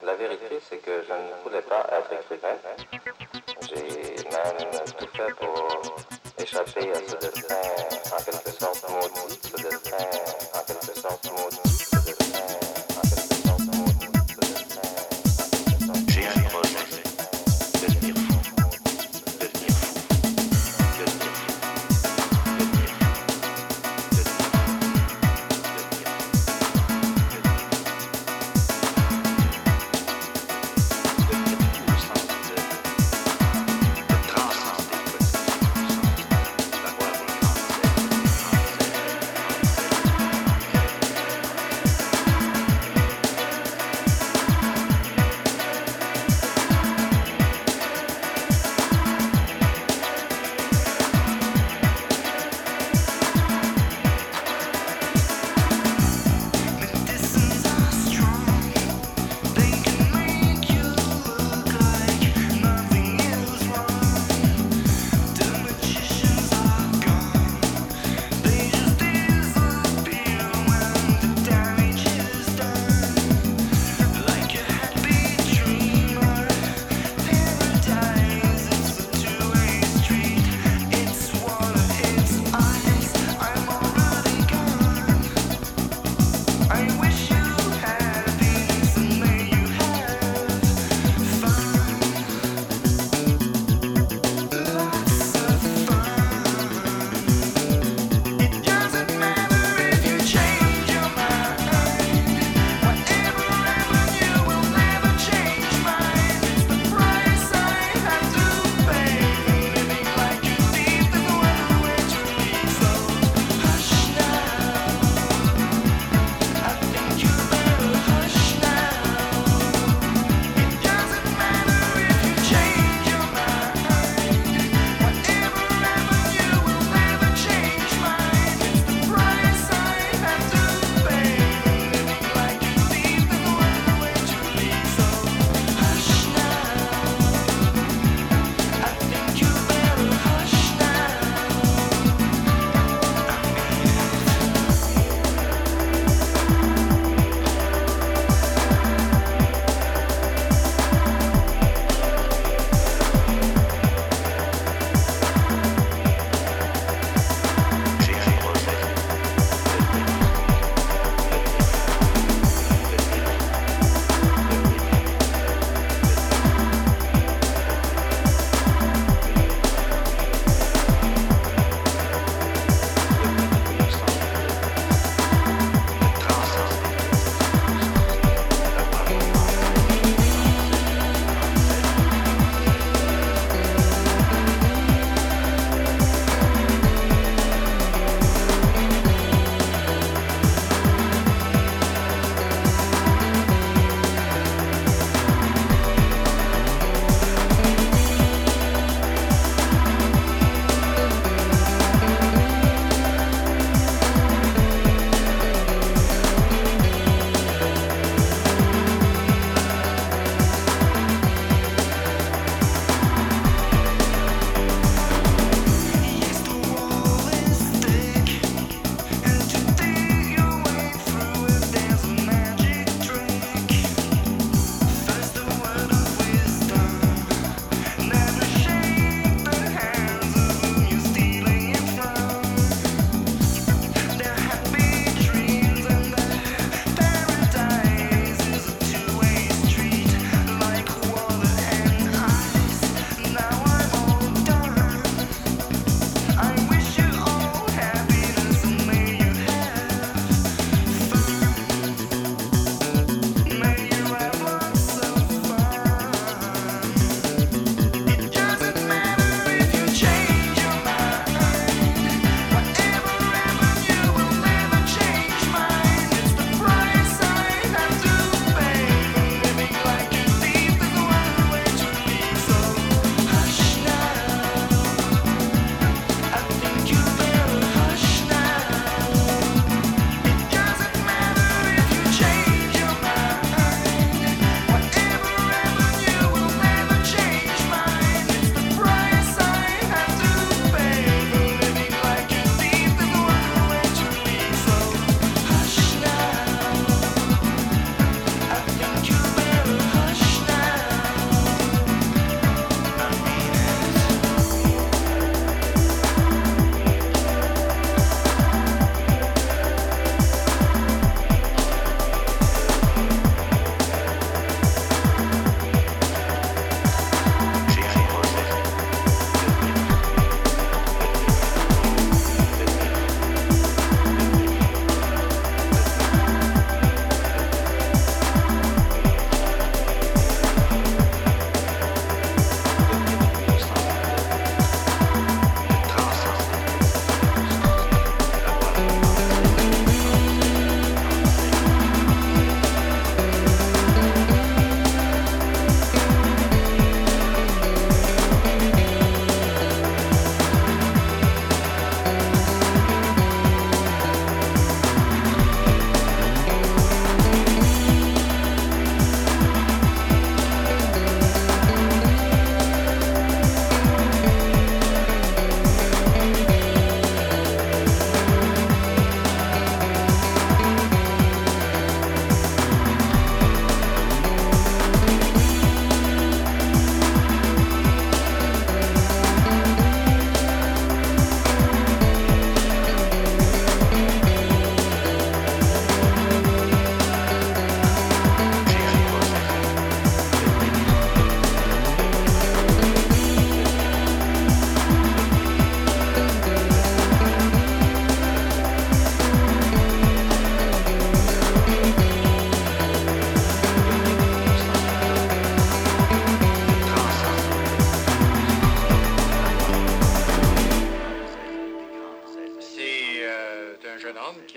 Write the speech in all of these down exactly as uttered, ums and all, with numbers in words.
La vérité, c'est que je ne voulais pas être écrivain. J'ai même tout fait pour échapper à ce destin en quelque sorte maudit, ce destin en quelque sorte maudit, ce destin en quelque sorte maudit, ce destin en quelque sorte. J'ai un projet, devenir fou, devenir fou, devenir fou, devenir fou, devenir fou, devenir fou, devenir fou au sens de, de transcender le quotidien, d'avoir des grandes ailes, des grandes ailes, des grandes ailes.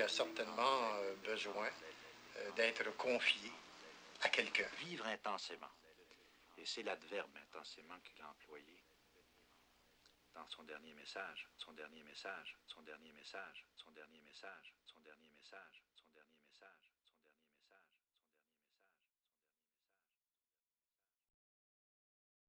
certainement euh, besoin euh, d'être confié à quelqu'un. Vivre intensément. Et c'est l'adverbe intensément qu'il a employé dans son dernier message, son dernier message, son dernier message, son dernier message, son dernier message, son dernier message.